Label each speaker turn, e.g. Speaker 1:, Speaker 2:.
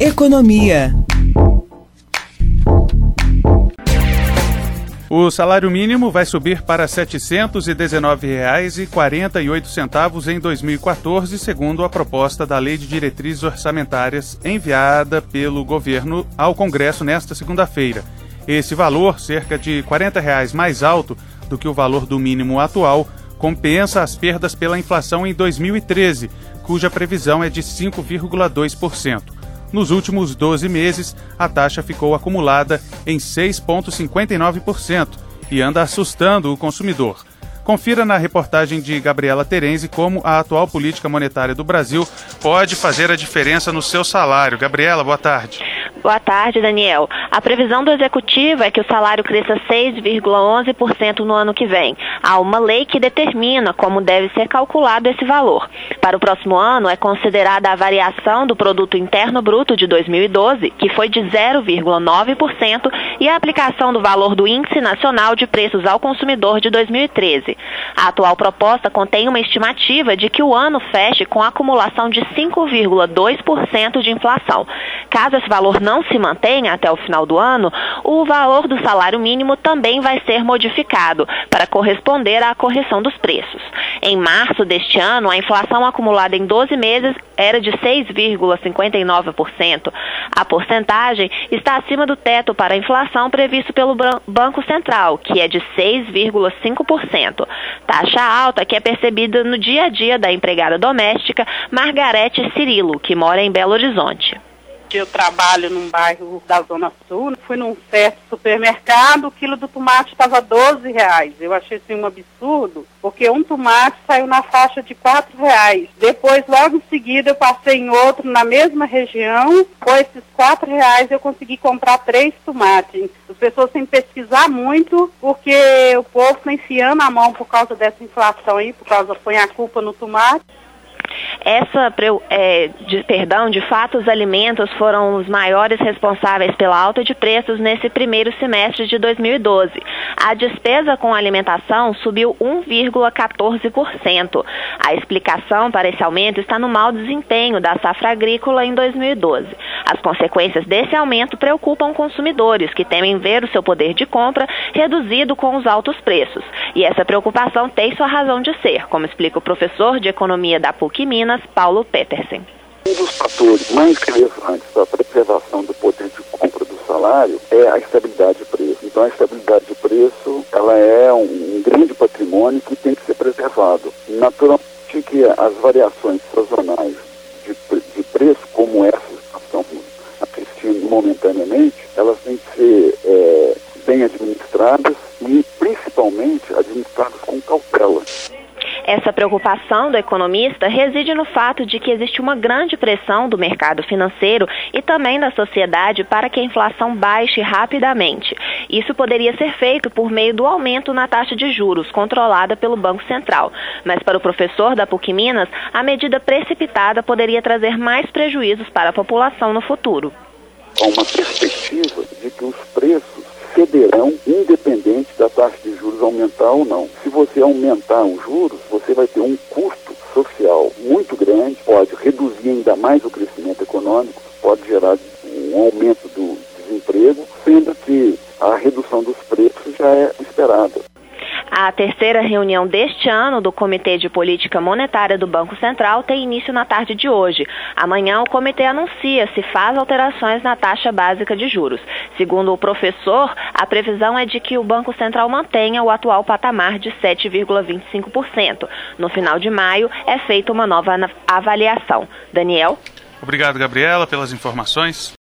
Speaker 1: Economia.
Speaker 2: O salário mínimo vai subir para R$ 719,48 em 2014, segundo a proposta da Lei de Diretrizes Orçamentárias enviada pelo governo ao Congresso nesta segunda-feira. Esse valor, cerca de R$ 40 mais alto do que o valor do mínimo atual, compensa as perdas pela inflação em 2013, cuja previsão é de 5,2%. Nos últimos 12 meses, a taxa ficou acumulada em 6,59% e anda assustando o consumidor. Confira na reportagem de Gabriela Terenzi como a atual política monetária do Brasil pode fazer a diferença no seu salário. Gabriela, boa tarde.
Speaker 3: Boa tarde, Daniel. A previsão do Executivo é que o salário cresça 6,11% no ano que vem. Há uma lei que determina como deve ser calculado esse valor. Para o próximo ano, é considerada a variação do Produto Interno Bruto de 2012, que foi de 0,9%, e a aplicação do valor do Índice Nacional de Preços ao Consumidor de 2013. A atual proposta contém uma estimativa de que o ano feche com acumulação de 5,2% de inflação. Caso esse valor não se mantenha até o final do ano, o valor do salário mínimo também vai ser modificado para corresponder à correção dos preços. Em março deste ano, a inflação acumulada em 12 meses era de 6,59%. A porcentagem está acima do teto para a inflação previsto pelo Banco Central, que é de 6,5%. Taxa alta que é percebida no dia a dia da empregada doméstica Margarete Cirilo, que mora em Belo Horizonte.
Speaker 4: Eu trabalho num bairro da Zona Sul, fui num certo supermercado, o quilo do tomate estava R$12. Eu achei assim um absurdo, porque um tomate saiu na faixa de R$4. Depois, logo em seguida, eu passei em outro na mesma região, com esses R$4 eu consegui comprar 3 tomates. As pessoas têm que pesquisar muito, porque o povo está enfiando a mão por causa dessa inflação aí, põe a culpa no tomate.
Speaker 3: De fato, os alimentos foram os maiores responsáveis pela alta de preços nesse primeiro semestre de 2012. A despesa com alimentação subiu 1,14%. A explicação para esse aumento está no mau desempenho da safra agrícola em 2012. As consequências desse aumento preocupam consumidores, que temem ver o seu poder de compra reduzido com os altos preços. E essa preocupação tem sua razão de ser, como explica o professor de Economia da PUC Minas, Paulo Petersen.
Speaker 5: Um dos fatores mais relevantes para a preservação do poder de compra do salário é a estabilidade de preço. Então, a estabilidade de preço, ela é um grande patrimônio que tem que ser preservado. Naturalmente que as variações sazonais de preço, como essas que estamos assistindo momentaneamente, elas têm que ser bem administradas e, principalmente, administradas com cautela.
Speaker 3: Essa preocupação do economista reside no fato de que existe uma grande pressão do mercado financeiro e também da sociedade para que a inflação baixe rapidamente. Isso poderia ser feito por meio do aumento na taxa de juros, controlada pelo Banco Central. Mas para o professor da PUC Minas, a medida precipitada poderia trazer mais prejuízos para a população no futuro.
Speaker 5: Há uma perspectiva de que os preços cederão independente da taxa de juros aumentar ou não. Se você aumentar os juros, você vai ter um custo social muito grande, pode reduzir ainda mais o crescimento econômico, pode gerar um aumento do desemprego, sendo que a redução dos preços já é esperada.
Speaker 3: A terceira reunião deste ano do Comitê de Política Monetária do Banco Central tem início na tarde de hoje. Amanhã o comitê anuncia se faz alterações na taxa básica de juros. Segundo o professor, a previsão é de que o Banco Central mantenha o atual patamar de 7,25%. No final de maio é feita uma nova avaliação. Daniel?
Speaker 2: Obrigado, Gabriela, pelas informações.